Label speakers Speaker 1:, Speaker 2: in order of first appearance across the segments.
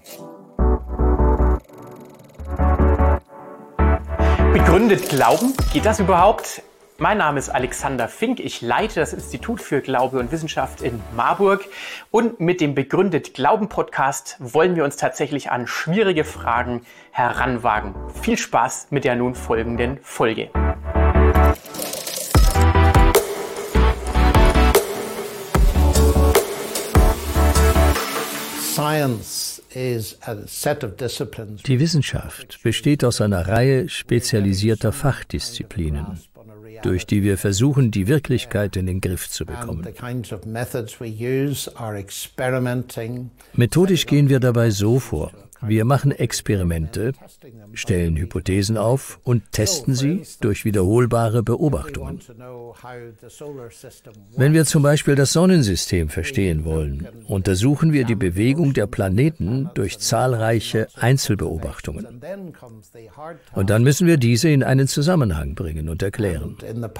Speaker 1: Begründet Glauben? Geht das überhaupt? Mein Name ist Alexander Fink, ich leite das Institut für Glaube und Wissenschaft in Marburg und mit dem Begründet Glauben Podcast wollen wir uns tatsächlich an schwierige Fragen heranwagen. Viel Spaß mit der nun folgenden Folge.
Speaker 2: Die Wissenschaft besteht aus einer Reihe spezialisierter Fachdisziplinen, durch die wir versuchen, die Wirklichkeit in den Griff zu bekommen. Methodisch gehen wir dabei so vor. Wir machen Experimente, stellen Hypothesen auf und testen sie durch wiederholbare Beobachtungen. Wenn wir zum Beispiel das Sonnensystem verstehen wollen, untersuchen wir die Bewegung der Planeten durch zahlreiche Einzelbeobachtungen. Und dann müssen wir diese in einen Zusammenhang bringen und erklären.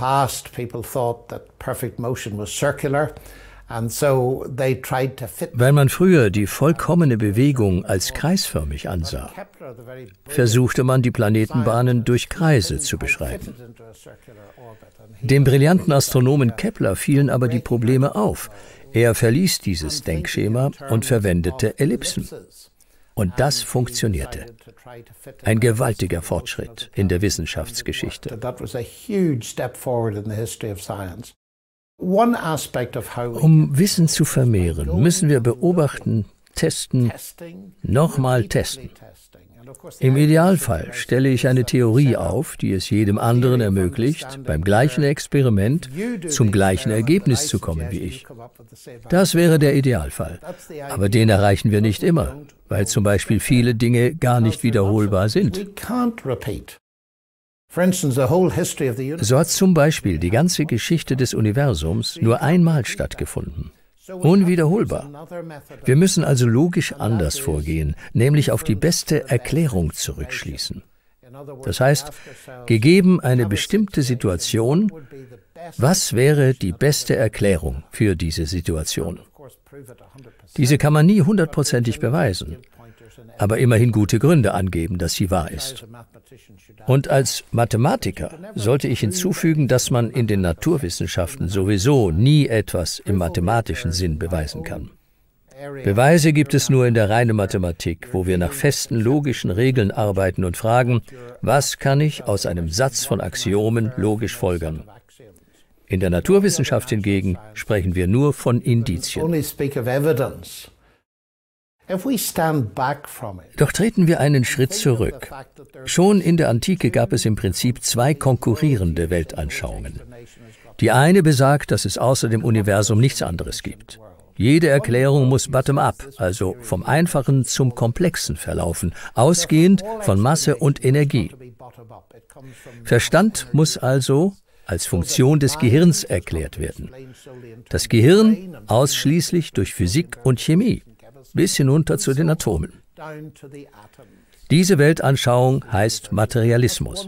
Speaker 2: Weil man früher die vollkommene Bewegung als kreisförmig ansah, versuchte man, die Planetenbahnen durch Kreise zu beschreiben. Dem brillanten Astronomen Kepler fielen aber die Probleme auf. Er verließ dieses Denkschema und verwendete Ellipsen. Und das funktionierte. Ein gewaltiger Fortschritt in der Wissenschaftsgeschichte. Um Wissen zu vermehren, müssen wir beobachten, testen, nochmal testen. Im Idealfall stelle ich eine Theorie auf, die es jedem anderen ermöglicht, beim gleichen Experiment zum gleichen Ergebnis zu kommen wie ich. Das wäre der Idealfall. Aber den erreichen wir nicht immer, weil zum Beispiel viele Dinge gar nicht wiederholbar sind. So hat zum Beispiel die ganze Geschichte des Universums nur einmal stattgefunden. Unwiederholbar. Wir müssen also logisch anders vorgehen, nämlich auf die beste Erklärung zurückschließen. Das heißt, gegeben eine bestimmte Situation, was wäre die beste Erklärung für diese Situation? Diese kann man nie hundertprozentig beweisen, aber immerhin gute Gründe angeben, dass sie wahr ist. Und als Mathematiker sollte ich hinzufügen, dass man in den Naturwissenschaften sowieso nie etwas im mathematischen Sinn beweisen kann. Beweise gibt es nur in der reinen Mathematik, wo wir nach festen logischen Regeln arbeiten und fragen, was kann ich aus einem Satz von Axiomen logisch folgern? In der Naturwissenschaft hingegen sprechen wir nur von Indizien. Doch treten wir einen Schritt zurück. Schon in der Antike gab es im Prinzip zwei konkurrierende Weltanschauungen. Die eine besagt, dass es außer dem Universum nichts anderes gibt. Jede Erklärung muss bottom-up, also vom Einfachen zum Komplexen verlaufen, ausgehend von Masse und Energie. Verstand muss also als Funktion des Gehirns erklärt werden. Das Gehirn ausschließlich durch Physik und Chemie, bis hinunter zu den Atomen. Diese Weltanschauung heißt Materialismus.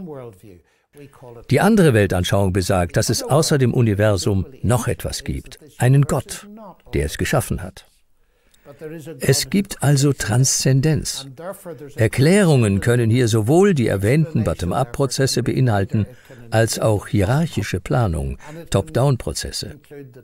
Speaker 2: Die andere Weltanschauung besagt, dass es außer dem Universum noch etwas gibt, einen Gott, der es geschaffen hat. Es gibt also Transzendenz. Erklärungen können hier sowohl die erwähnten Bottom-up-Prozesse beinhalten, als auch hierarchische Planung, Top-down-Prozesse.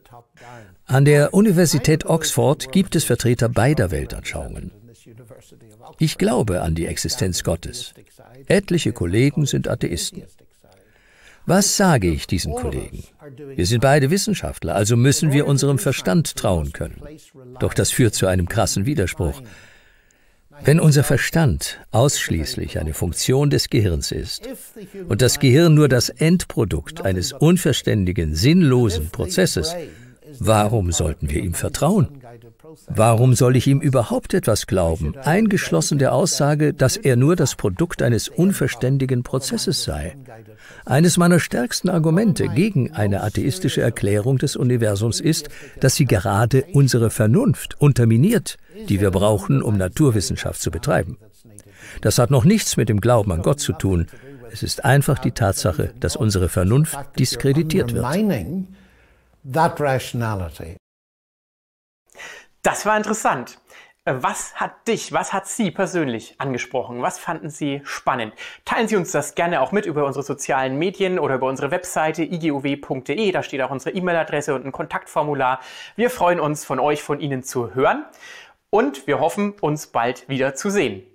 Speaker 2: An der Universität Oxford gibt es Vertreter beider Weltanschauungen. Ich glaube an die Existenz Gottes. Etliche Kollegen sind Atheisten. Was sage ich diesen Kollegen? Wir sind beide Wissenschaftler, also müssen wir unserem Verstand trauen können. Doch das führt zu einem krassen Widerspruch. Wenn unser Verstand ausschließlich eine Funktion des Gehirns ist und das Gehirn nur das Endprodukt eines unverständigen, sinnlosen Prozesses, warum sollten wir ihm vertrauen? Warum soll ich ihm überhaupt etwas glauben, eingeschlossen der Aussage, dass er nur das Produkt eines unverständigen Prozesses sei? Eines meiner stärksten Argumente gegen eine atheistische Erklärung des Universums ist, dass sie gerade unsere Vernunft unterminiert, die wir brauchen, um Naturwissenschaft zu betreiben. Das hat noch nichts mit dem Glauben an Gott zu tun. Es ist einfach die Tatsache, dass unsere Vernunft diskreditiert wird.
Speaker 1: Das war interessant. Was hat Sie persönlich angesprochen? Was fanden Sie spannend? Teilen Sie uns das gerne auch mit über unsere sozialen Medien oder über unsere Webseite iguw.de. Da steht auch unsere E-Mail-Adresse und ein Kontaktformular. Wir freuen uns, von Ihnen zu hören und wir hoffen, uns bald wieder zu sehen.